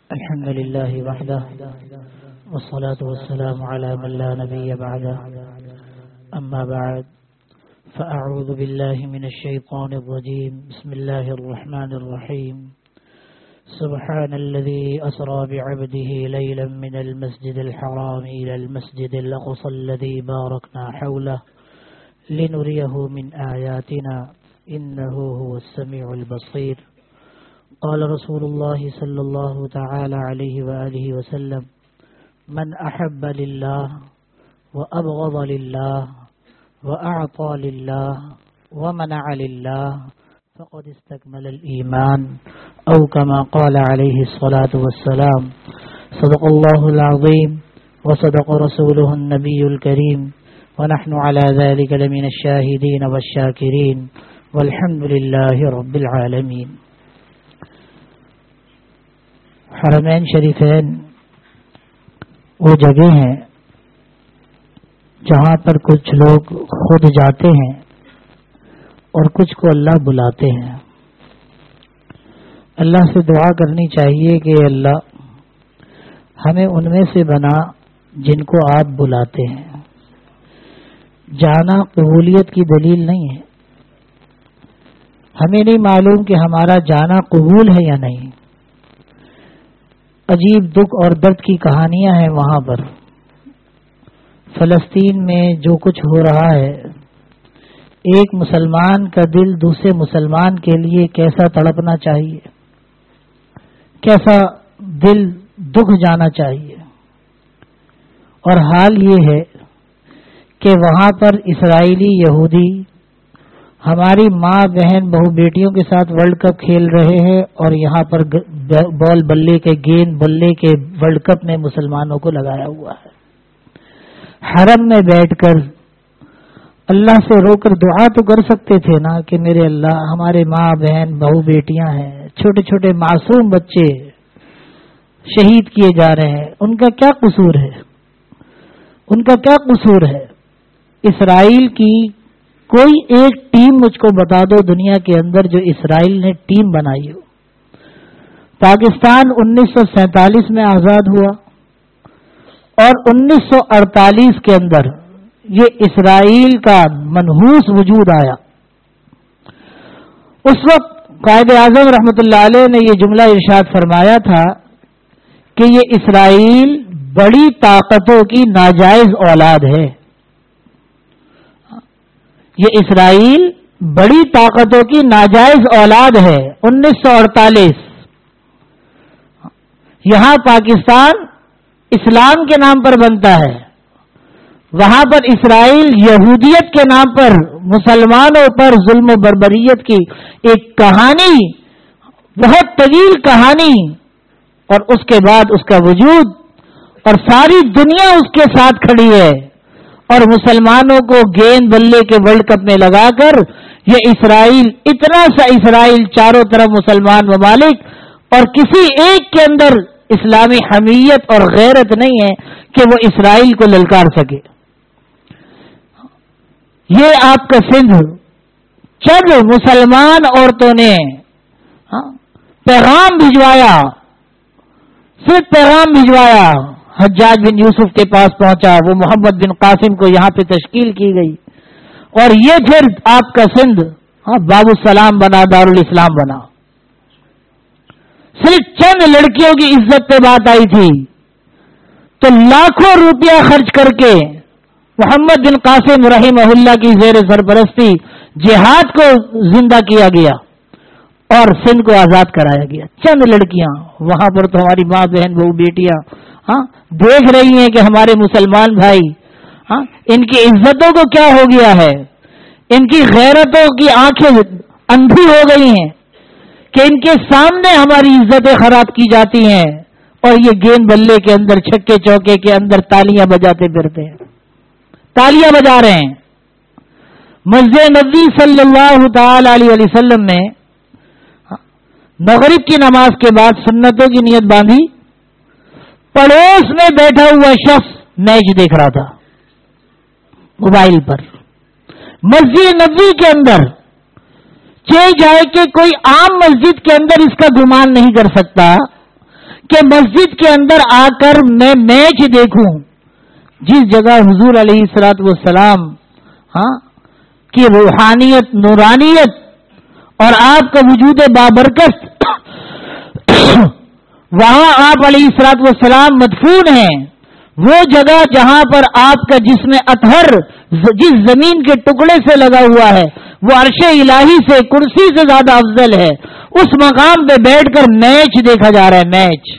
الحمد لله وحده والصلاة والسلام على من لا نبي بعده أما بعد فأعوذ بالله من الشيطان الرجيم بسم الله الرحمن الرحيم سبحان الذي أسرى بعبده ليلا من المسجد الحرام إلى المسجد الأقصى الذي باركنا حوله لنريه من آياتنا إنه هو السميع البصير قال رسول الله صلى الله تعالى عليه وآله وسلم من أحب لله وأبغض لله وأعطى لله ومنع لله فقد استكمل الإيمان أو كما قال عليه الصلاة والسلام صدق الله العظيم وصدق رسوله النبي الكريم ونحن على ذلك لمن الشاهدين والشاكرين والحمد لله رب العالمين. حرمین شریفین وہ جگہ ہیں جہاں پر کچھ لوگ خود جاتے ہیں اور کچھ کو اللہ بلاتے ہیں. اللہ سے دعا کرنی چاہیے کہ اللہ ہمیں ان میں سے بنا جن کو آپ بلاتے ہیں. جانا قبولیت کی دلیل نہیں ہے. ہمیں نہیں معلوم کہ ہمارا جانا قبول ہے یا نہیں. عجیب دکھ اور درد کی کہانیاں ہیں وہاں پر. فلسطین میں جو کچھ ہو رہا ہے، ایک مسلمان کا دل دوسرے مسلمان کے لیے کیسا تڑپنا چاہیے، کیسا دل دکھ جانا چاہیے. اور حال یہ ہے کہ وہاں پر اسرائیلی یہودی ہماری ماں بہن بہو بیٹیوں کے ساتھ ورلڈ کپ کھیل رہے ہیں اور یہاں پر بال بلے کے گیند بلے کے ورلڈ کپ میں مسلمانوں کو لگایا ہوا ہے. حرم میں بیٹھ کر اللہ سے رو کر دعا تو کر سکتے تھے نا کہ میرے اللہ ہمارے ماں بہن بہو بیٹیاں ہیں، چھوٹے چھوٹے معصوم بچے شہید کیے جا رہے ہیں، ان کا کیا قصور ہے؟ ان کا کیا قصور ہے؟ اسرائیل کی کوئی ایک ٹیم مجھ کو بتا دو دنیا کے اندر جو اسرائیل نے ٹیم بنائی ہو. پاکستان 1947 میں آزاد ہوا اور 1948 کے اندر یہ اسرائیل کا منحوس وجود آیا. اس وقت قائد اعظم رحمۃ اللہ علیہ نے یہ جملہ ارشاد فرمایا تھا کہ یہ اسرائیل بڑی طاقتوں کی ناجائز اولاد ہے. یہ اسرائیل بڑی طاقتوں کی ناجائز اولاد ہے. 1948 یہاں پاکستان اسلام کے نام پر بنتا ہے، وہاں پر اسرائیل یہودیت کے نام پر مسلمانوں پر ظلم و بربریت کی ایک کہانی، بہت طویل کہانی، اور اس کے بعد اس کا وجود اور ساری دنیا اس کے ساتھ کھڑی ہے. اور مسلمانوں کو گیند بلے کے ورلڈ کپ میں لگا کر یہ اسرائیل، اتنا سا اسرائیل، چاروں طرف مسلمان ممالک، اور کسی ایک کے اندر اسلامی حمیت اور غیرت نہیں ہے کہ وہ اسرائیل کو للکار سکے. یہ آپ کا سندھ چند مسلمان عورتوں نے پیغام بھجوایا، صرف پیغام بھجوایا. حجاج بن یوسف کے پاس پہنچا، وہ محمد بن قاسم کو یہاں پہ تشکیل کی گئی، اور یہ پھر آپ کا سندھ باب السلام بنا، دارالاسلام بنا. صرف چند لڑکیوں کی عزت پہ بات آئی تھی تو لاکھوں روپیہ خرچ کر کے محمد بن قاسم رحمہ اللہ کی زیر سرپرستی جہاد کو زندہ کیا گیا اور سندھ کو آزاد کرایا گیا. چند لڑکیاں وہاں پر، تو ہماری ماں بہن بہو بیٹیاں دیکھ رہی ہیں کہ ہمارے مسلمان بھائی ان کی عزتوں کو کیا ہو گیا ہے، ان کی غیرتوں کی آنکھیں اندھی ہو گئی ہیں کہ ان کے سامنے ہماری عزتیں خراب کی جاتی ہیں، اور یہ گیند بلے کے اندر چھکے چوکے کے اندر تالیاں بجاتے پھرتے ہیں، تالیاں بجا رہے ہیں. مسجد نبی صلی اللہ تعالی علیہ وسلم نے مغرب کی نماز کے بعد سنتوں کی نیت باندھی. پڑوس میں بیٹھا ہوا شخص میچ دیکھ رہا تھا موبائل پر. مسجد نبوی کے اندر چل جائے کہ کوئی عام مسجد کے اندر اس کا گمان نہیں کر سکتا کہ مسجد کے اندر آ کر میں میچ دیکھوں. جس جگہ حضور علیہ الصلوۃ والسلام کی روحانیت، نورانیت اور آپ کا وجود بابرکت وہاں آپ علیہ الصلوۃ والسلام مدفون ہیں. وہ جگہ جہاں پر آپ کا جسم اطہر جس زمین کے ٹکڑے سے لگا ہوا ہے وہ عرش الہی سے، کرسی سے زیادہ افضل ہے. اس مقام پہ بیٹھ کر میچ دیکھا جا رہا ہے. میچ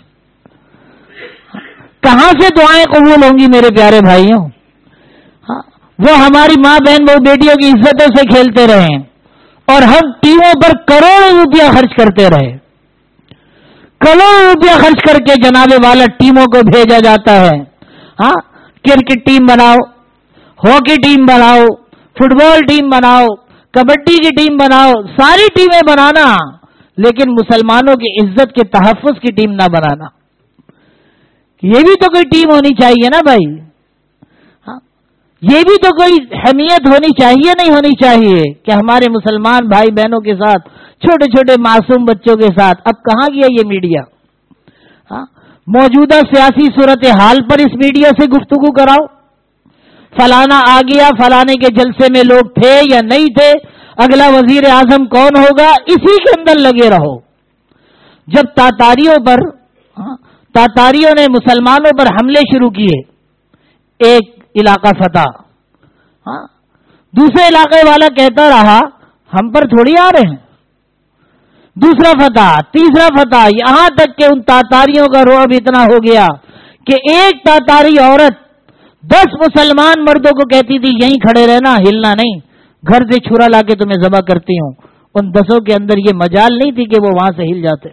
کہاں سے دعائیں قبول ہوں گی میرے پیارے بھائیوں؟ وہ ہماری ماں بہن بہو بیٹیوں کی عزتوں سے کھیلتے رہے اور ہم ٹیموں پر کروڑوں روپیہ خرچ کرتے رہے. کروڑوں روپیہ خرچ کر کے جناب والا ٹیموں کو بھیجا جاتا ہے. کرکٹ ٹیم بناؤ، ہاکی ٹیم بناؤ، فٹ بال ٹیم بناؤ، کبڈی کی ٹیم بناؤ، ساری ٹیمیں بنانا، لیکن مسلمانوں کی عزت کے تحفظ کی ٹیم نہ بنانا. یہ بھی تو کوئی ٹیم ہونی چاہیے نا بھائی. یہ بھی تو کوئی اہمیت ہونی چاہیے، نہیں ہونی چاہیے کہ ہمارے مسلمان بھائی بہنوں کے ساتھ، چھوٹے چھوٹے معصوم بچوں کے ساتھ اب کہاں گیا یہ میڈیا؟ موجودہ سیاسی صورتحال پر اس میڈیا سے گفتگو کراؤ. فلانا آ گیا، فلانے کے جلسے میں لوگ تھے یا نہیں تھے، اگلا وزیر اعظم کون ہوگا، اسی کے اندر لگے رہو. جب تاتاریوں نے مسلمانوں پر حملے شروع کیے، ایک علاقہ فتح، دوسرے علاقے والا کہتا رہا ہم پر تھوڑی آ رہے ہیں، دوسرا فتح، تیسرا فتح، یہاں تک کہ ان تاتاریوں کا رعب اتنا ہو گیا کہ ایک تاتاری عورت 10 مسلمان مردوں کو کہتی تھی یہیں کھڑے رہنا، ہلنا نہیں، گھر سے چھرا لا کے تمہیں ذبح کرتی ہوں. ان 10 کے اندر یہ مجال نہیں تھی کہ وہ وہاں سے ہل جاتے.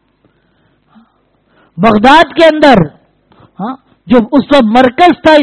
بغداد کے اندر جو اس وقت مرکز تھا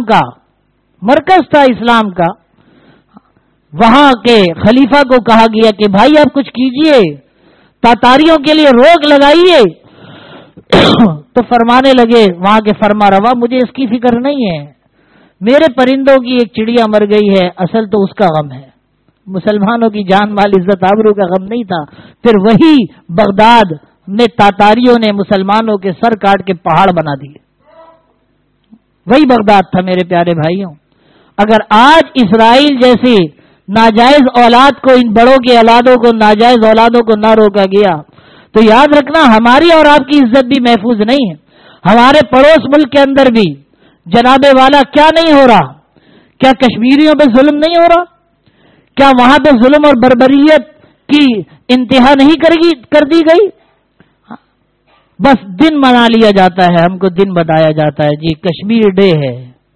اسلام کا، وہاں کے خلیفہ کو کہا گیا کہ بھائی آپ کچھ کیجئے، تاتاریوں کے لیے روک لگائیے. تو فرمانے لگے وہاں کے فرما روا مجھے اس کی فکر نہیں ہے، میرے پرندوں کی ایک چڑیا مر گئی ہے، اصل تو اس کا غم ہے، مسلمانوں کی جان مال عزت آبرو کا غم نہیں تھا. پھر وہی بغداد میں تاتاریوں نے مسلمانوں کے سر کاٹ کے پہاڑ بنا دیے. وہی بغداد تھا میرے پیارے بھائیوں. اگر آج اسرائیل جیسی ناجائز اولاد کو، ان بڑوں کی اولادوں کو، ناجائز اولادوں کو نہ روکا گیا تو یاد رکھنا ہماری اور آپ کی عزت بھی محفوظ نہیں ہے. ہمارے پڑوس ملک کے اندر بھی جناب والا کیا نہیں ہو رہا؟ کیا کشمیریوں پہ ظلم نہیں ہو رہا؟ کیا وہاں پہ ظلم اور بربریت کی انتہا نہیں کر دی گئی؟ بس دن منا لیا جاتا ہے، ہم کو دن بتایا جاتا ہے جی کشمیر ڈے ہے،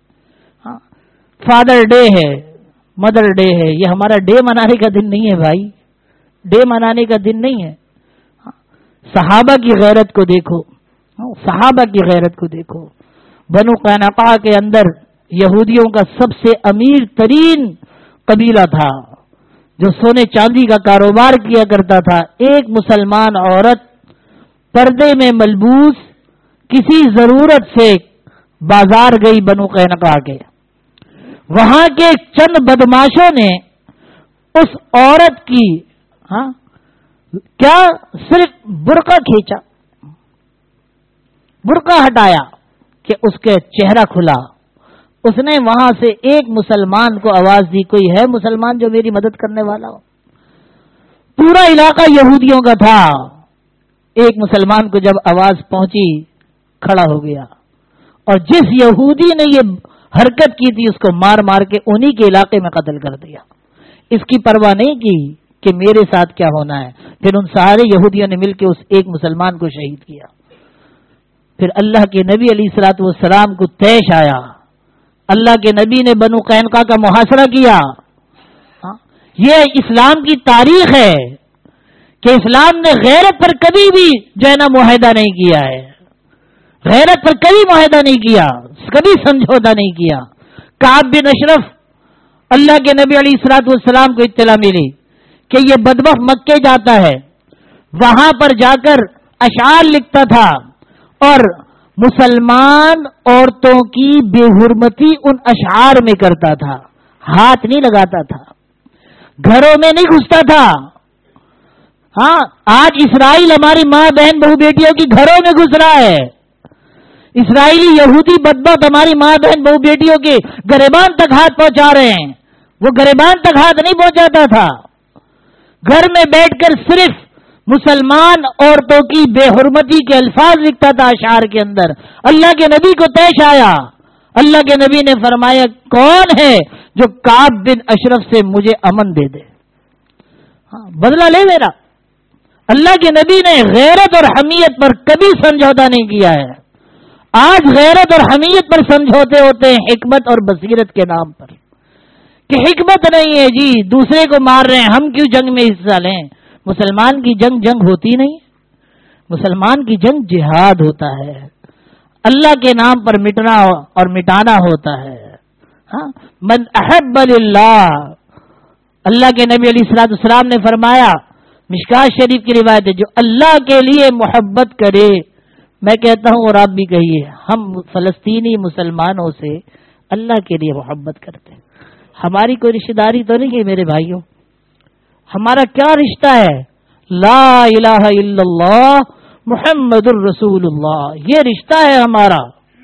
فادر ڈے ہے، مدر ڈے ہے. یہ ہمارا ڈے منانے کا دن نہیں ہے بھائی، ڈے منانے کا دن نہیں ہے. صحابہ کی غیرت کو دیکھو، صحابہ کی غیرت کو دیکھو. بنو قینقاع کے اندر یہودیوں کا سب سے امیر ترین قبیلہ تھا جو سونے چاندی کا کاروبار کیا کرتا تھا. ایک مسلمان عورت پردے میں ملبوس کسی ضرورت سے بازار گئی بنو قینقاع کے، وہاں کے چند بدماشوں نے اس عورت کی کیا صرف برقع کھینچا، برقع ہٹایا کہ اس کے چہرہ کھلا. اس نے وہاں سے ایک مسلمان کو آواز دی، کوئی ہے مسلمان جو میری مدد کرنے والا ہو؟ پورا علاقہ یہودیوں کا تھا. ایک مسلمان کو جب آواز پہنچی کھڑا ہو گیا، اور جس یہودی نے یہ حرکت کی تھی اس کو مار مار کے انہی کے علاقے میں قتل کر دیا. اس کی پرواہ نہیں کی کہ میرے ساتھ کیا ہونا ہے. پھر ان سارے یہودیوں نے مل کے اس ایک مسلمان کو شہید کیا. پھر اللہ کے نبی علیہ الصلوۃ والسلام کو طیش آیا، اللہ کے نبی نے بنو قینقاع کا محاصرہ کیا. یہ اسلام کی تاریخ ہے کہ اسلام نے غیرت پر کبھی بھی جو ہے نا معاہدہ نہیں کیا ہے، غیرت پر کبھی معاہدہ نہیں کیا، کبھی سمجھوتا نہیں کیا. کعب بن اشرف، اللہ کے نبی علیہ الصلوۃ والسلام کو اطلاع ملی کہ یہ بدبخت مکے جاتا ہے، وہاں پر جا کر اشعار لکھتا تھا اور مسلمان عورتوں کی بے حرمتی ان اشعار میں کرتا تھا، ہاتھ نہیں لگاتا تھا، گھروں میں نہیں گھستا تھا. ہاں آج اسرائیل ہماری ماں بہن بہو بیٹیوں کی گھروں میں گھس رہا ہے. اسرائیلی یہودی بدبخت ہماری ماں بہن بہو بیٹیوں کے گریبان تک ہاتھ پہنچا رہے ہیں. وہ گریبان تک ہاتھ نہیں پہنچاتا تھا. گھر میں بیٹھ کر صرف مسلمان عورتوں کی بے حرمتی کے الفاظ لکھتا تھا اشعار کے اندر. اللہ کے نبی کو پیش آیا. اللہ کے نبی نے فرمایا کون ہے جو کعب بن اشرف سے مجھے امن دے دے, بدلہ لے میرا. اللہ کے نبی نے غیرت اور حمیت پر کبھی سمجھوتا نہیں کیا ہے. آج غیرت اور حمیت پر سمجھوتے ہوتے ہیں حکمت اور بصیرت کے نام پر, کہ حکمت نہیں ہے جی دوسرے کو مار رہے ہیں ہم کیوں جنگ میں حصہ لیں. مسلمان کی جنگ ہوتی نہیں. مسلمان کی جنگ جہاد ہوتا ہے, اللہ کے نام پر مٹنا اور مٹانا ہوتا ہے. ہاں من احب للہ, اللہ کے نبی علیہ الصلوۃ والسلام نے فرمایا, مشکات شریف کی روایت ہے, جو اللہ کے لیے محبت کرے. میں کہتا ہوں اور آپ بھی کہیے, ہم فلسطینی مسلمانوں سے اللہ کے لیے محبت کرتے ہیں. ہماری کوئی رشتہ داری تو نہیں ہے میرے بھائیوں. ہمارا کیا رشتہ ہے؟ لا الہ الا اللہ محمد الرسول اللہ, یہ رشتہ ہے ہمارا.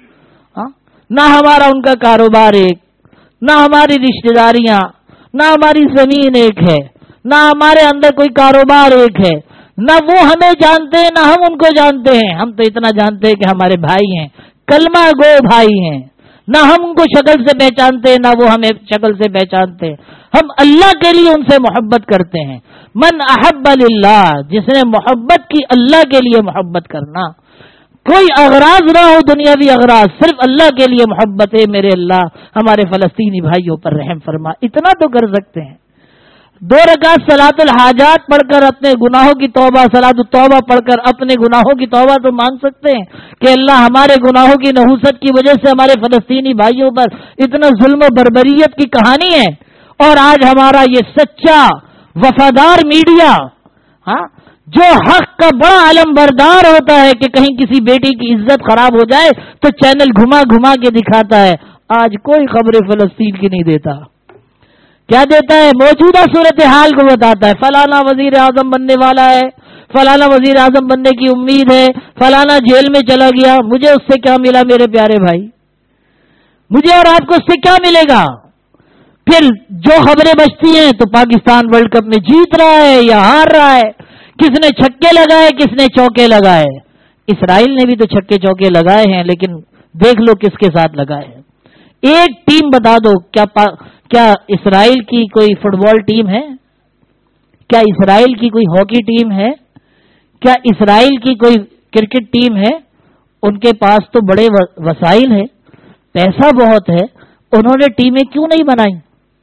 نہ ہمارا ان کا کاروبار ایک, نہ ہماری رشتہ داریاں, نہ ہماری زمین ایک ہے, نہ ہمارے اندر کوئی کاروبار ایک ہے, نہ وہ ہمیں جانتے ہیں نہ ہم ان کو جانتے ہیں. ہم تو اتنا جانتے ہیں کہ ہمارے بھائی ہیں, کلمہ گو بھائی ہیں. نہ ہم ان کو شکل سے پہچانتے ہیں نہ وہ ہمیں شکل سے پہچانتے ہیں. ہم اللہ کے لیے ان سے محبت کرتے ہیں. من احب للہ, جس نے محبت کی اللہ کے لیے محبت کرنا, کوئی اغراض نہ ہو دنیاوی اغراض, صرف اللہ کے لیے محبت ہے. میرے اللہ ہمارے فلسطینی بھائیوں پر رحم فرما. اتنا تو کر سکتے ہیں. 2 رکعت صلاۃ الحاجات پڑھ کر اپنے گناہوں کی توبہ, صلاۃ التوبہ پڑھ کر اپنے گناہوں کی توبہ تو مانگ سکتے ہیں کہ اللہ ہمارے گناہوں کی نحوست کی وجہ سے ہمارے فلسطینی بھائیوں پر اتنا ظلم و بربریت کی کہانی ہے. اور آج ہمارا یہ سچا وفادار میڈیا, ہاں جو حق کا بڑا علم بردار ہوتا ہے کہ کہیں کسی بیٹی کی عزت خراب ہو جائے تو چینل گھما گھما کے دکھاتا ہے, آج کوئی خبر فلسطین کی نہیں دیتا. کیا دیتا ہے؟ موجودہ صورتحال کو بتاتا ہے. فلانا وزیر اعظم بننے والا ہے, فلانا وزیر اعظم بننے کی امید ہے, فلانا جیل میں چلا گیا. مجھے اس سے کیا ملا میرے پیارے بھائی؟ مجھے اور آپ کو اس سے کیا ملے گا؟ پھر جو خبریں بچتی ہیں تو پاکستان ورلڈ کپ میں جیت رہا ہے یا ہار رہا ہے, کس نے چھکے لگائے کس نے چوکے لگائے. اسرائیل نے بھی تو چھکے چوکے لگائے ہیں, لیکن دیکھ لو کس کے ساتھ لگائے ہیں. ایک ٹیم بتا دو, کیا اسرائیل کی کوئی فٹ بال ٹیم ہے؟ کیا اسرائیل کی کوئی ہاکی ٹیم ہے؟ کیا اسرائیل کی کوئی کرکٹ ٹیم ہے؟ ان کے پاس تو بڑے وسائل ہیں, پیسہ بہت ہے, انہوں نے ٹیمیں کیوں نہیں بنائی؟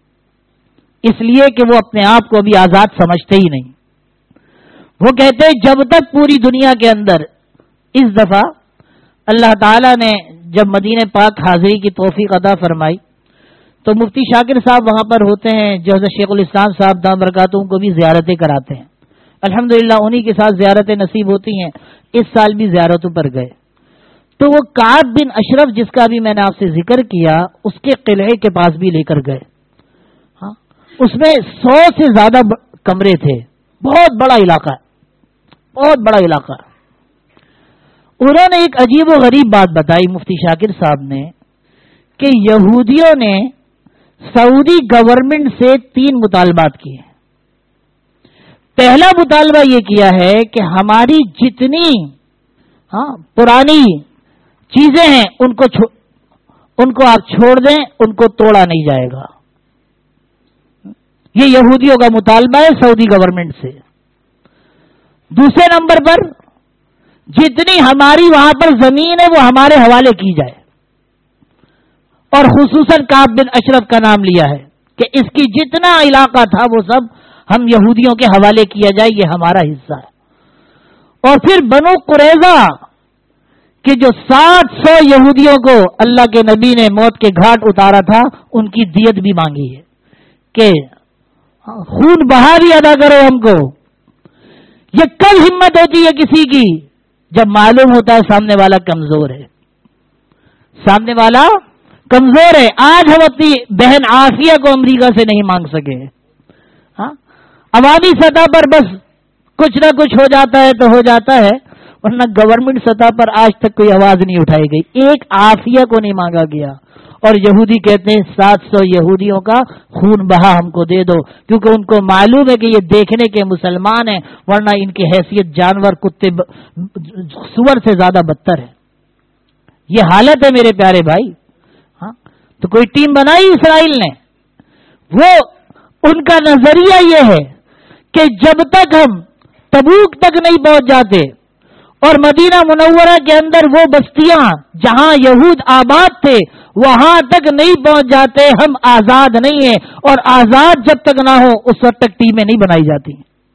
اس لیے کہ وہ اپنے آپ کو ابھی آزاد سمجھتے ہی نہیں. وہ کہتے ہیں جب تک پوری دنیا کے اندر, اس دفعہ اللہ تعالیٰ نے جب مدینہ پاک حاضری کی توفیق عطا فرمائی تو مفتی شاکر صاحب وہاں پر ہوتے ہیں, جو حضرت شیخ الاسلام صاحب دام برکاتہم کو بھی زیارتیں کراتے ہیں. الحمدللہ انہی کے ساتھ زیارتیں نصیب ہوتی ہیں. اس سال بھی زیارتوں پر گئے تو وہ کعب بن اشرف جس کا بھی میں نے آپ سے ذکر کیا, اس کے قلعے کے پاس بھی لے کر گئے. ہاں اس میں 100 سے زیادہ کمرے تھے, بہت بڑا علاقہ ہے, بہت بڑا علاقہ. انہوں نے ایک عجیب و غریب بات بتائی مفتی شاکر صاحب نے, کہ یہودیوں نے سعودی گورنمنٹ سے 3 مطالبات کیے. پہلا مطالبہ یہ کیا ہے کہ ہماری جتنی پرانی چیزیں ہیں ان کو آپ چھوڑ دیں, ان کو توڑا نہیں جائے گا. یہ یہودیوں کا مطالبہ ہے سعودی گورنمنٹ سے. دوسرے نمبر پر جتنی ہماری وہاں پر زمین ہے وہ ہمارے حوالے کی جائے, اور خصوصاً کعب بن اشرف کا نام لیا ہے کہ اس کی جتنا علاقہ تھا وہ سب ہم یہودیوں کے حوالے کیا جائے, یہ ہمارا حصہ ہے. اور پھر بنو قریظہ کہ جو 700 یہودیوں کو اللہ کے نبی نے موت کے گھاٹ اتارا تھا, ان کی دیت بھی مانگی ہے کہ خون بہا بھی ادا کرو ہم کو. یہ کب ہمت ہوتی ہے کسی کی؟ جب معلوم ہوتا ہے سامنے والا کمزور ہے, سامنے والا کمزور ہے. آج ہم اپنی بہن عافیہ کو امریکہ سے نہیں مانگ سکے. ہاں عوامی سطح پر بس کچھ نہ کچھ ہو جاتا ہے تو ہو جاتا ہے، ورنہ گورنمنٹ سطح پر آج تک کوئی آواز نہیں اٹھائی گئی، ایک عافیہ کو نہیں مانگا گیا۔ اور یہودی کہتے ہیں 700 یہودیوں کا خون بہا ہم کو دے دو، کیونکہ ان کو معلوم ہے کہ یہ دیکھنے کے مسلمان ہیں، ورنہ ان کی حیثیت جانور، کتے، سور سے زیادہ بدتر ہے۔ یہ حالت ہے میرے پیارے بھائی۔ ہاں تو کوئی ٹیم بنائی اسرائیل نے، وہ ان کا نظریہ یہ ہے کہ جب تک ہم تبوک تک نہیں پہنچ جاتے اور مدینہ منورہ کے اندر وہ بستیاں جہاں یہود آباد تھے وہاں تک نہیں پہنچ جاتے، ہم آزاد نہیں ہیں، اور آزاد جب تک نہ ہو اس وقت تک ٹیمیں نہیں بنائی جاتی۔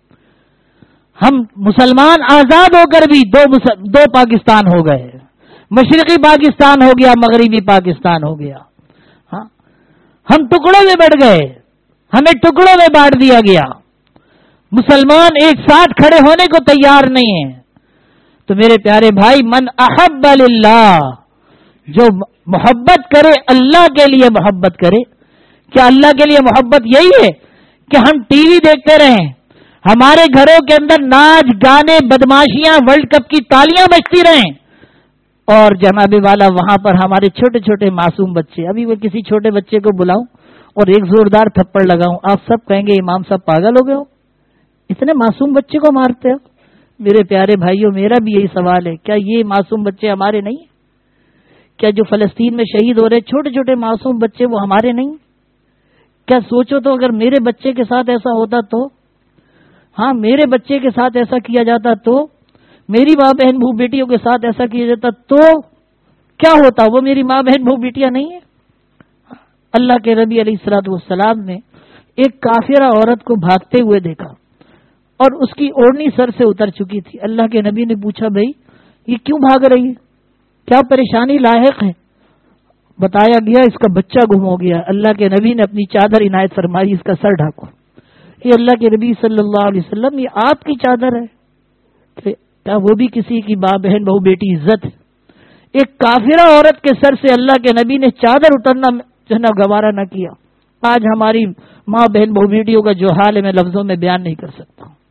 ہم مسلمان آزاد ہو کر بھی دو پاکستان ہو گئے، مشرقی پاکستان ہو گیا، مغربی پاکستان ہو گیا۔ ہاں ہم ٹکڑوں میں بٹ گئے، ہمیں ٹکڑوں میں بانٹ دیا گیا، مسلمان ایک ساتھ کھڑے ہونے کو تیار نہیں ہیں۔ تو میرے پیارے بھائی، من احب للہ، جو محبت کرے اللہ کے لیے محبت کرے۔ کیا اللہ کے لیے محبت یہی ہے کہ ہم ٹی وی دیکھتے رہیں، ہمارے گھروں کے اندر ناچ گانے بدماشیاں ورلڈ کپ کی تالیاں بجتی رہیں، اور جناب والا وہاں پر ہمارے چھوٹے چھوٹے معصوم بچے، ابھی وہ کسی چھوٹے بچے کو بلاؤں اور ایک زوردار تھپڑ لگاؤں، آپ سب کہیں گے امام صاحب پاگل ہو گئے ہو، اتنے معصوم بچے کو مارتے ہو۔ میرے پیارے بھائیوں، میرا بھی یہی سوال ہے، کیا یہ معصوم بچے ہمارے نہیں؟ کیا جو فلسطین میں شہید ہو رہے چھوٹے چھوٹے معصوم بچے وہ ہمارے نہیں؟ کیا سوچو تو اگر میرے بچے کے ساتھ ایسا ہوتا تو، ہاں میرے بچے کے ساتھ ایسا کیا جاتا تو، میری ماں بہن بہو بیٹیوں کے ساتھ ایسا کیا جاتا تو کیا ہوتا؟ وہ میری ماں بہن بہو بیٹیاں نہیں ہیں؟ اللہ کے نبی علیہ الصلوۃ والسلام نے ایک کافرہ عورت کو بھاگتے ہوئے دیکھا اور اس کی اوڑھنی سر سے اتر چکی تھی۔ اللہ کے نبی نے پوچھا، بھائی یہ کیوں بھاگ رہی ہے، کیا پریشانی لاحق ہے؟ بتایا گیا اس کا بچہ گم ہو گیا۔ اللہ کے نبی نے اپنی چادر عنایت فرمائی، اس کا سر ڈھانکو۔ یہ اللہ کے نبی صلی اللہ علیہ وسلم، یہ آپ کی چادر ہے کہ کیا وہ بھی کسی کی ماں بہن بہو بیٹی عزت ہے؟ ایک کافرہ عورت کے سر سے اللہ کے نبی نے چادر اترنا جو ہے نا گوارا نہ کیا۔ آج ہماری ماں بہن بہو بیٹیوں کا جو حال ہے میں لفظوں میں بیان نہیں کر سکتا ہوں،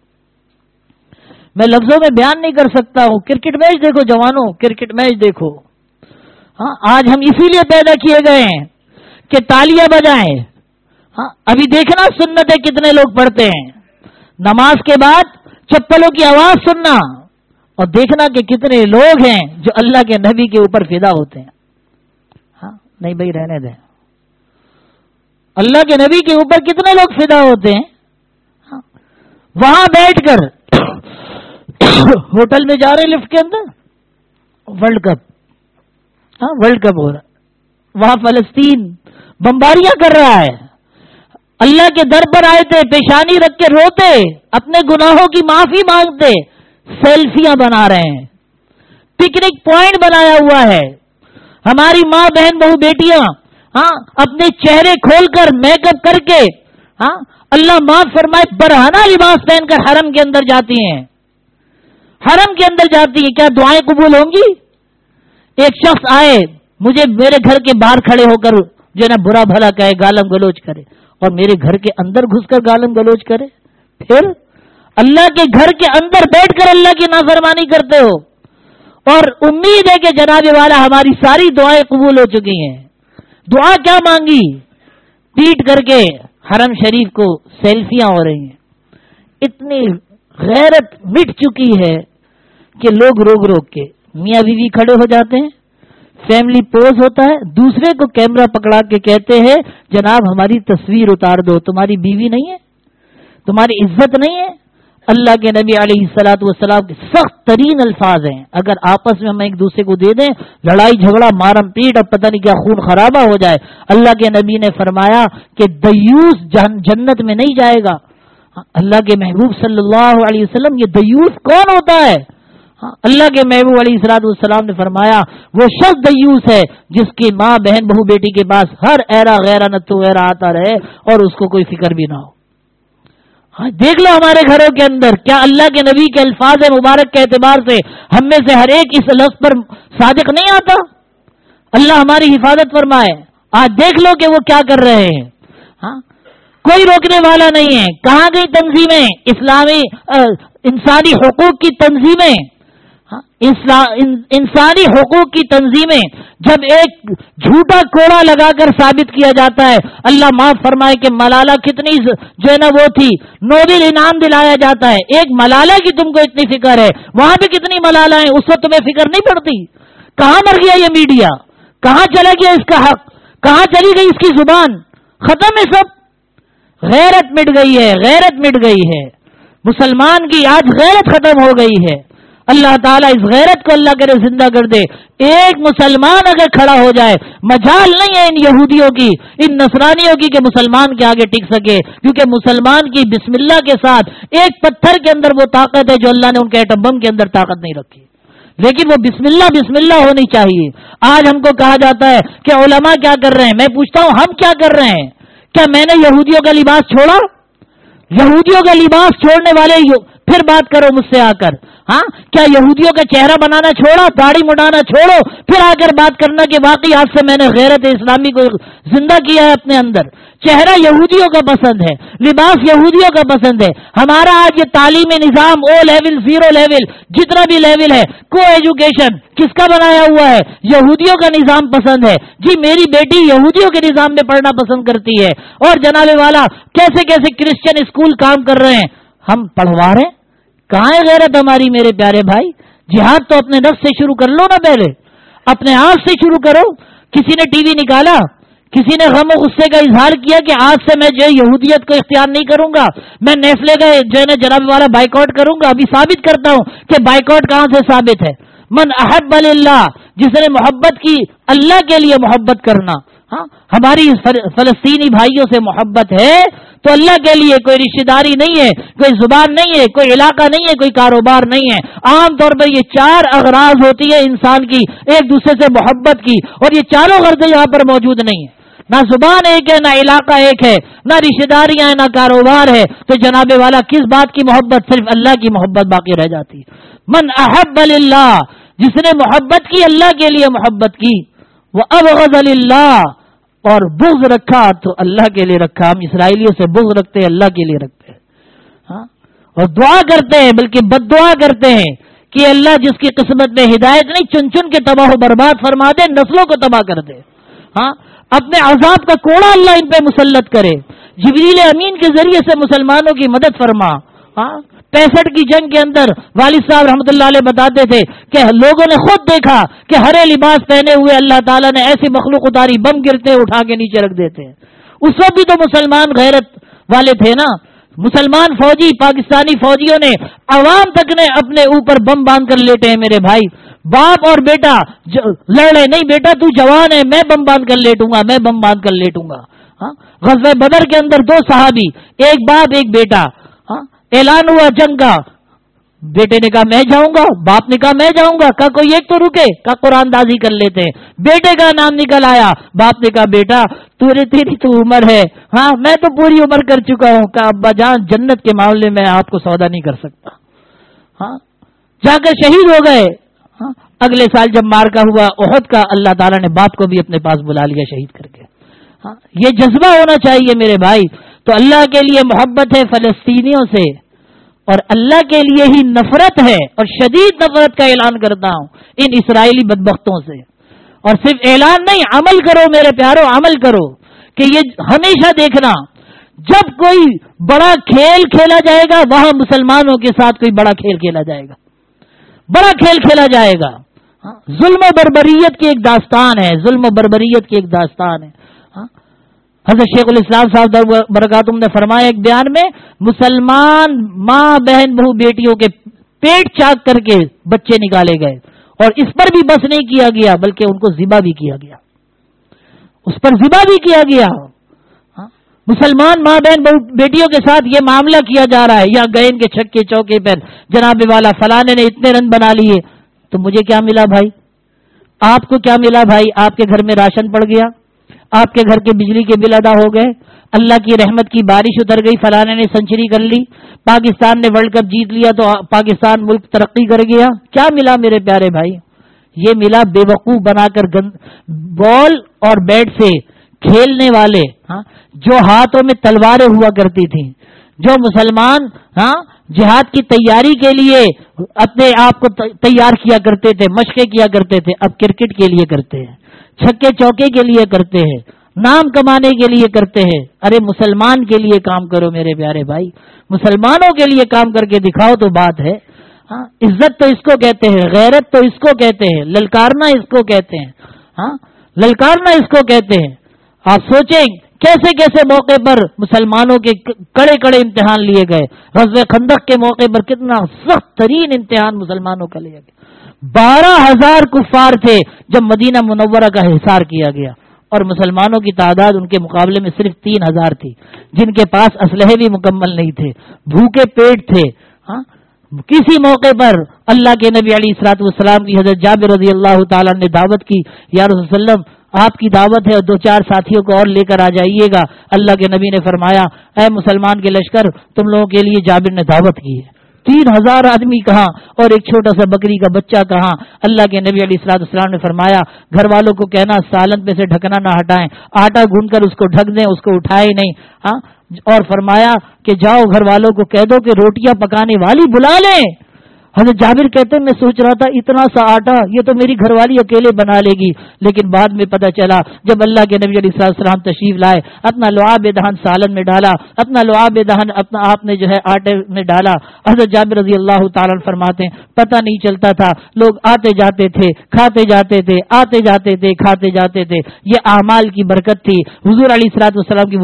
میں لفظوں میں بیان نہیں کر سکتا ہوں۔ کرکٹ میچ دیکھو جوانوں، کرکٹ میچ دیکھو۔ ہاں آج ہم اسی لیے پیدا کیے گئے ہیں کہ تالیاں بجائیں۔ ہاں ابھی دیکھنا سنتیں کتنے لوگ پڑھتے ہیں، نماز کے بعد چپلوں کی آواز سننا، اور دیکھنا کہ کتنے لوگ ہیں جو اللہ کے نبی کے اوپر فدا ہوتے ہیں۔ ہاں نہیں بھائی رہنے دیں، اللہ کے نبی کے اوپر کتنے لوگ فدا ہوتے ہیں۔ ہاں وہاں بیٹھ کر ہوٹل میں جا رہے لفٹ کے اندر، ورلڈ کپ، ہاں ورلڈ کپ ہو رہا، وہاں فلسطین بمباریاں کر رہا ہے، اللہ کے در پر آئے تھے، پیشانی رکھ کے روتے، اپنے گناہوں کی معافی مانگتے، سیلفیاں بنا رہے ہیں، پکنک پوائنٹ بنایا ہوا ہے۔ ہماری ماں بہن بہو بیٹیاں ہاں اپنے چہرے کھول کر میک اپ کر کے، ہاں اللہ معاف فرمائے، برہنہ لباس پہن کر حرم کے اندر جاتی ہیں، حرم کے اندر جاتی ہیں۔ کیا دعائیں قبول ہوں گی؟ ایک شخص آئے مجھے میرے گھر کے باہر کھڑے ہو کر جو ہے نا برا بھلا کہے، گالم گلوچ کرے، اور میرے گھر کے اندر گھس کر گالم گلوچ کرے، پھر اللہ کے گھر کے اندر بیٹھ کر اللہ کی نافرمانی کرتے ہو، اور امید ہے کہ جناب والا ہماری ساری دعائیں قبول ہو چکی ہیں۔ دعا کیا مانگی؟ پیٹ کر کے حرم شریف کو سیلفیاں ہو رہی ہیں۔ اتنی غیرت مٹ چکی ہے کہ لوگ روک روک کے میاں بیوی کھڑے ہو جاتے ہیں، فیملی پوز ہوتا ہے، دوسرے کو کیمرہ پکڑا کے کہتے ہیں جناب ہماری تصویر اتار دو، تمہاری بیوی نہیں ہے، تمہاری عزت نہیں ہے۔ اللہ کے نبی علیہ الصلوۃ والسلام کے سخت ترین الفاظ ہیں، اگر آپس میں ہم ایک دوسرے کو دے دیں لڑائی جھگڑا مارم پیٹ، اب پتہ نہیں کیا خون خرابہ ہو جائے، اللہ کے نبی نے فرمایا کہ دیوس جنت میں نہیں جائے گا۔ اللہ کے محبوب صلی اللہ علیہ وسلم، یہ دیوس کون ہوتا ہے؟ اللہ کے محبوب علیہ الصلوۃ والسلام نے فرمایا وہ شخص دیوس ہے جس کی ماں بہن بہو بیٹی کے پاس ہر ایرا غیرہ نتو غیرہ آتا رہے اور اس کو کوئی فکر بھی نہ ہو۔ دیکھ لو ہمارے گھروں کے اندر کیا اللہ کے نبی کے الفاظ مبارک کے اعتبار سے ہم میں سے ہر ایک اس لفظ پر صادق نہیں آتا؟ اللہ ہماری حفاظت فرمائے۔ آج دیکھ لو کہ وہ کیا کر رہے ہیں، ہاں کوئی روکنے والا نہیں ہے۔ کہاں گئی تنظیمیں، اسلامی انسانی حقوق کی تنظیمیں، انسانی حقوق کی تنظیمیں جب ایک جھوٹا کوڑا لگا کر ثابت کیا جاتا ہے، اللہ معاف فرمائے کہ ملالہ کتنی جو ہے نا وہ تھی، نوبل انعام دلایا جاتا ہے، ایک ملالہ کی تم کو اتنی فکر ہے، وہاں پہ کتنی ملالہ ہیں، اس وقت تمہیں فکر نہیں پڑتی؟ کہاں مر گیا یہ میڈیا؟ کہاں چلا گیا اس کا حق؟ کہاں چلی گئی اس کی زبان؟ ختم ہے سب، غیرت مٹ گئی ہے، غیرت مٹ گئی ہے، مسلمان کی آج غیرت ختم ہو گئی ہے۔ اللہ تعالیٰ اس غیرت کو اللہ کرے زندہ کر دے۔ ایک مسلمان اگر کھڑا ہو جائے، مجال نہیں ہے ان یہودیوں کی، ان نصرانیوں کی کہ مسلمان کے آگے ٹک سکے، کیونکہ مسلمان کی بسم اللہ کے ساتھ ایک پتھر کے اندر وہ طاقت ہے جو اللہ نے ان کے ایٹم بم کے اندر طاقت نہیں رکھی، لیکن وہ بسم اللہ ہونی چاہیے۔ آج ہم کو کہا جاتا ہے کہ علماء کیا کر رہے ہیں، میں پوچھتا ہوں ہم کیا کر رہے ہیں؟ کیا میں نے یہودیوں کا لباس چھوڑا؟ یہودیوں کا لباس چھوڑنے والے پھر بات کرو مجھ سے آ کر، ہاں کیا یہودیوں کا چہرہ بنانا چھوڑا، داڑھی مڈانا چھوڑو، پھر آ کر بات کرنا کہ واقعی آج سے میں نے غیرت اسلامی کو زندہ کیا ہے اپنے اندر۔ چہرہ یہودیوں کا پسند ہے، لباس یہودیوں کا پسند ہے۔ ہمارا آج یہ تعلیمی نظام او لیول، زیرو لیول، جتنا بھی لیول ہے، کو ایجوکیشن کس کا بنایا ہوا ہے؟ یہودیوں کا نظام پسند ہے جی، میری بیٹی یہودیوں کے نظام میں پڑھنا پسند کرتی ہے، اور جناب والا کیسے کیسے کرسچن اسکول کام کر رہے ہیں، ہم پڑھوا رہے ہیں۔ کہاں ہے غیرت ہماری میرے پیارے بھائی؟ جہاد تو اپنے نفس سے شروع کر لو نا، پہلے اپنے آپ سے شروع کرو۔ کسی نے ٹی وی نکالا، کسی نے غم و غصے کا اظہار کیا کہ آج سے میں جو یہودیت کو اختیار نہیں کروں گا، میں نیسلے کا جو ہے نا جناب والا بائیکاٹ کروں گا۔ ابھی ثابت کرتا ہوں کہ بائیکاٹ کہاں سے ثابت ہے۔ من احب اللہ، جس نے محبت کی اللہ کے لیے محبت کرنا، ہاں ہماری فلسطینی بھائیوں سے محبت ہے تو اللہ کے لیے کوئی رشتہ داری نہیں ہے، کوئی زبان نہیں ہے، کوئی علاقہ نہیں ہے، کوئی کاروبار نہیں ہے۔ عام طور پر یہ 4 اغراض ہوتی ہے انسان کی ایک دوسرے سے محبت کی، اور یہ چاروں غرضیں یہاں پر موجود نہیں ہیں۔ نہ زبان ایک ہے، نہ علاقہ ایک ہے، نہ رشتہ داریاں ہیں، نہ کاروبار ہے، تو جناب والا کس بات کی محبت؟ صرف اللہ کی محبت باقی رہ جاتی ہے۔ من احب اللہ، جس نے محبت کی اللہ کے لیے محبت کی، وہ ابغض للہ، اور بغض رکھا تو اللہ کے لیے رکھا۔ ہم اسرائیلیوں سے بغض رکھتے ہیں، اللہ کے لیے رکھتے ہیں، ہاں، اور دعا کرتے ہیں، بلکہ بد دعا کرتے ہیں کہ اللہ جس کی قسمت میں ہدایت نہیں، چن چن کے تباہ و برباد فرما دے، نسلوں کو تباہ کر دے، ہاں، اپنے عذاب کا کوڑا اللہ ان پہ مسلط کرے، جبریل امین کے ذریعے سے مسلمانوں کی مدد فرما۔ ہاں 65 کی جنگ کے اندر والد صاحب رحمۃ اللہ علیہ بتاتے تھے کہ لوگوں نے خود دیکھا کہ ہرے لباس پہنے ہوئے اللہ تعالیٰ نے ایسی مخلوق اتاری، بم گرتے اٹھا کے نیچے رکھ دیتے ہیں۔ اس وقت بھی تو مسلمان غیرت والے تھے نا، مسلمان فوجی، پاکستانی فوجیوں نے، عوام تک نے اپنے اوپر بم باندھ کر لیٹے ہیں میرے بھائی۔ باپ اور بیٹا لڑ رہے، نہیں بیٹا تو جوان ہے، میں بم باندھ کر لیٹوں گا، میں بم باندھ کر لیٹوں گا۔ غزوہ بدر کے اندر 2 صحابی، ایک باپ ایک بیٹا، اعلان ہوا جنگ کا، بیٹے نے کہا میں جاؤں گا، باپ نے کہا میں جاؤں گا، کہا کوئی ایک تو رکے، کہا قرآن دازی کر لیتے ہیں۔ بیٹے کا نام نکل آیا، باپ نے کہا بیٹا تیری تو عمر ہے، ہاں میں تو پوری عمر کر چکا ہوں، کہا ابا جان جنت کے معاملے میں آپ کو سودا نہیں کر سکتا۔ ہاں جا کر شہید ہو گئے۔ ہاں اگلے سال جب مارکا ہوا احد کا، اللہ تعالیٰ نے باپ کو بھی اپنے پاس بلا لیا شہید کر کے۔ ہاں یہ جذبہ ہونا چاہیے میرے بھائی۔ تو اللہ کے لیے محبت ہے فلسطینیوں سے، اور اللہ کے لیے ہی نفرت ہے، اور شدید نفرت کا اعلان کرتا ہوں ان اسرائیلی بدبختوں سے۔ اور صرف اعلان نہیں، عمل کرو میرے پیارو، عمل کرو کہ یہ ہمیشہ دیکھنا جب کوئی بڑا کھیل کھیلا جائے گا وہاں مسلمانوں کے ساتھ کوئی بڑا کھیل کھیلا جائے گا، بڑا کھیل کھیلا جائے گا۔ ظلم و بربریت کی ایک داستان ہے، ظلم و بربریت کی ایک داستان ہے۔ حضرت شیخ الاسلام صاحب برکاتہم نے فرمایا ایک بیان میں، مسلمان ماں بہن بہو بیٹیوں کے پیٹ چاک کر کے بچے نکالے گئے، اور اس پر بھی بس نہیں کیا گیا بلکہ ان کو ذبح بھی کیا گیا، اس پر ذبح بھی کیا گیا۔ مسلمان ماں بہن بہو بیٹیوں کے ساتھ یہ معاملہ کیا جا رہا ہے، یا گئے ان کے چھکے چوکے پر جناب والا فلانے نے اتنے رن بنا لیے، تو مجھے کیا ملا بھائی، آپ کو کیا ملا بھائی؟ آپ کے گھر میں راشن پڑ گیا، آپ کے گھر کے بجلی کے بل ادا ہو گئے، اللہ کی رحمت کی بارش اتر گئی، فلانے نے سنچری کر لی، پاکستان نے ورلڈ کپ جیت لیا تو پاکستان ملک ترقی کر گیا۔ کیا ملا میرے پیارے بھائی؟ یہ ملا بے وقوف بنا کر بال اور بیٹ سے کھیلنے والے، جو ہاتھوں میں تلواریں ہوا کرتی تھیں، جو مسلمان جہاد کی تیاری کے لیے اپنے آپ کو تیار کیا کرتے تھے، مشقیں کیا کرتے تھے، اب کرکٹ کے لیے کرتے ہیں، چھکے چوکے کے لیے کرتے ہیں، نام کمانے کے لیے کرتے ہیں۔ ارے مسلمان کے لیے کام کرو میرے پیارے بھائی، مسلمانوں کے لیے کام کر کے دکھاؤ تو بات ہے۔ ہاں، عزت تو اس کو کہتے ہیں، غیرت تو اس کو کہتے ہیں، للکارنا اس کو کہتے ہیں۔ ہاں، للکارنا اس کو کہتے ہیں۔ آپ سوچیں کیسے کیسے موقع پر مسلمانوں کے کڑے کڑے امتحان لیے گئے۔ غزوہ خندق کے موقع پر کتنا سخت ترین امتحان مسلمانوں کا لیا گیا۔ 12,000 کفار تھے جب مدینہ منورہ کا حصار کیا گیا، اور مسلمانوں کی تعداد ان کے مقابلے میں صرف 3,000 تھی، جن کے پاس اسلحے بھی مکمل نہیں تھے، بھوکے پیٹ تھے۔ ہاں، کسی موقع پر اللہ کے نبی علیہ الصلوۃ والسلام کی حضرت جابر رضی اللہ تعالیٰ نے دعوت کی، یا رسول اللہ علیہ وسلم آپ کی دعوت ہے، 2-4 ساتھیوں کو اور لے کر آ جائیے گا۔ اللہ کے نبی نے فرمایا، اے مسلمان کے لشکر، تم لوگوں کے لیے جابر نے دعوت کی ہے۔ 3,000 آدمی کہاں اور ایک چھوٹا سا بکری کا بچہ کہاں؟ اللہ کے نبی علیہ الصلوۃ والسلام نے فرمایا، گھر والوں کو کہنا سالن پہ سے ڈھکنا نہ ہٹائیں، آٹا گھون کر اس کو ڈھک دیں، اس کو اٹھائے نہیں۔ ہاں، اور فرمایا کہ جاؤ گھر والوں کو کہہ دو کہ روٹیاں پکانے والی بلا لیں۔ حضرت جابر کہتے ہیں میں سوچ رہا تھا اتنا سا آٹا یہ تو میری گھر والی اکیلے بنا لے گی، لیکن بعد میں پتہ چلا جب اللہ کے نبی علیہ السلام تشریف لائے، اپنا لعاب دہن سالن میں ڈالا، اپنا لعاب دہن اپنا آپ نے جو ہے آٹے میں ڈالا۔ حضرت جابر رضی اللہ تعالیٰ فرماتے ہیں پتہ نہیں چلتا تھا، لوگ آتے جاتے تھے، کھاتے جاتے تھے، آتے جاتے تھے، کھاتے جاتے تھے۔ یہ اعمال کی برکت تھی، حضور علیہ الصلوۃ والسلام کی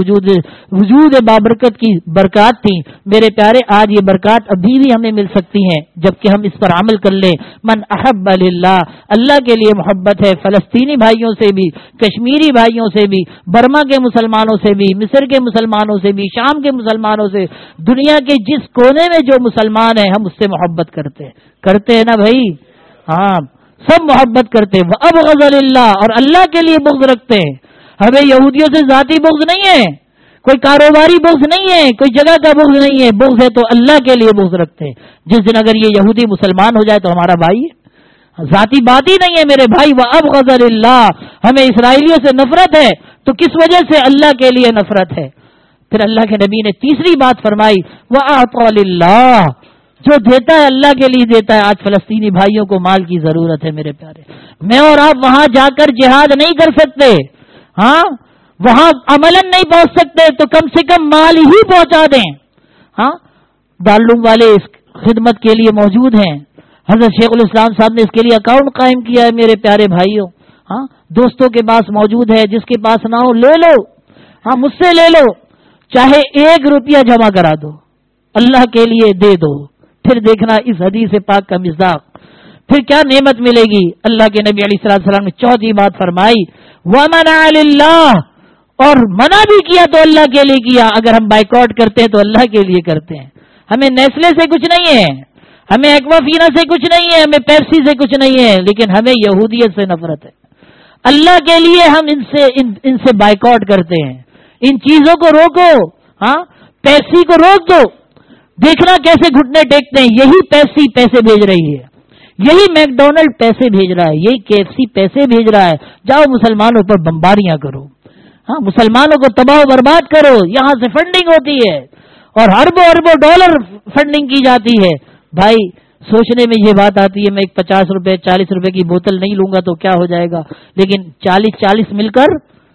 وجود بابرکت کی برکات تھی۔ میرے پیارے، آج یہ برکات ابھی بھی ہمیں مل سکتی ہیں جب کہ ہم اس پر عمل کر لیں۔ من احب للہ، اللہ کے لیے محبت ہے، فلسطینی بھائیوں سے بھی، کشمیری بھائیوں سے بھی، برما کے مسلمانوں سے بھی، مصر کے مسلمانوں سے بھی، شام کے مسلمانوں سے، دنیا کے جس کونے میں جو مسلمان ہیں ہم اس سے محبت کرتے ہیں نا بھائی؟ ہاں، سب محبت کرتے ہیں۔ وابغض للہ، اور اللہ کے لیے بغض رکھتے ہیں۔ ہمیں یہودیوں سے ذاتی بغض نہیں ہے، کوئی کاروباری بغض نہیں ہے، کوئی جگہ کا بغض نہیں ہے، بغض ہے تو اللہ کے لیے بغض رکھتے ہیں۔ جس دن اگر یہ یہودی مسلمان ہو جائے تو ہمارا بھائی ہے، ذاتی بات ہی نہیں ہے میرے بھائی۔ وابغض للہ، ہمیں اسرائیلیوں سے نفرت ہے تو کس وجہ سے؟ اللہ کے لیے نفرت ہے۔ پھر اللہ کے نبی نے تیسری بات فرمائی، وَأَعْطَى لِلَّهِ، جو دیتا ہے اللہ کے لیے دیتا ہے۔ آج فلسطینی بھائیوں کو مال کی ضرورت ہے میرے پیارے، میں اور آپ وہاں جا کر جہاد نہیں کر سکتے، ہاں وہاں عملاً نہیں پہنچ سکتے تو کم سے کم مال ہی پہنچا دیں۔ ہاں، دارالعلوم والے اس خدمت کے لیے موجود ہیں، حضرت شیخ الاسلام صاحب نے اس کے لیے اکاؤنٹ قائم کیا ہے میرے پیارے بھائیوں۔ ہاں، دوستوں کے پاس موجود ہے، جس کے پاس نہ ہو لے لو، ہاں مجھ سے لے لو، چاہے 1 روپیہ جمع کرا دو، اللہ کے لیے دے دو، پھر دیکھنا اس حدیث پاک کا مصداق، پھر کیا نعمت ملے گی۔ اللہ کے نبی علیہ السلام نے چوتھی بات فرمائی، وَمَنَعَ لِلَّهِ، اور منع بھی کیا تو اللہ کے لیے کیا۔ اگر ہم بائیکاٹ کرتے ہیں تو اللہ کے لیے کرتے ہیں۔ ہمیں نیسلے سے کچھ نہیں ہے، ہمیں ایکوافینا سے کچھ نہیں ہے، ہمیں پیپسی سے کچھ نہیں ہے، لیکن ہمیں یہودیت سے نفرت ہے۔ اللہ کے لیے ہم ان سے بائیکاٹ کرتے ہیں۔ ان چیزوں کو روکو، ہاں پیپسی کو روک دو، دیکھنا کیسے گھٹنے ٹیکتے ہیں۔ یہی پیپسی پیسے بھیج رہی ہے، یہی میک ڈونلڈ پیسے بھیج رہا ہے، یہی KFC پیسے بھیج رہا ہے۔ جاؤ مسلمانوں پر بمباریاں کرو، ہاں مسلمانوں کو تباہ و برباد کرو، یہاں سے فنڈنگ ہوتی ہے اور اربوں اربوں ڈالر فنڈنگ کی جاتی ہے۔ بھائی سوچنے میں یہ بات آتی ہے میں ایک 50 روپے 40 روپے کی بوتل نہیں لوں گا تو کیا ہو جائے گا، لیکن 40 مل کر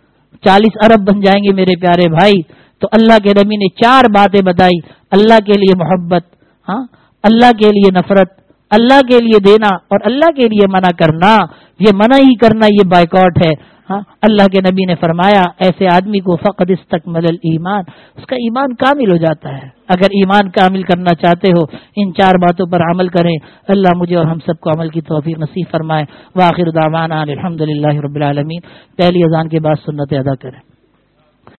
40 ارب بن جائیں گے میرے پیارے بھائی۔ تو اللہ کے نبی نے 4 باتیں بتائی، اللہ کے لیے محبت، ہاں اللہ کے لیے نفرت، اللہ کے لیے دینا اور اللہ کے لیے منع کرنا۔ یہ منع ہی کرنا یہ بائیکاٹ ہے۔ ہاں اللہ کے نبی نے فرمایا ایسے آدمی کو فقد استکمل الایمان، اس کا ایمان کامل ہو جاتا ہے۔ اگر ایمان کامل کرنا چاہتے ہو ان 4 باتوں پر عمل کریں۔ اللہ مجھے اور ہم سب کو عمل کی توفیق نصیب فرمائے۔ وآخر دعوانا الحمدللہ رب العالمین۔ پہلی اذان کے بعد سنت ادا کریں۔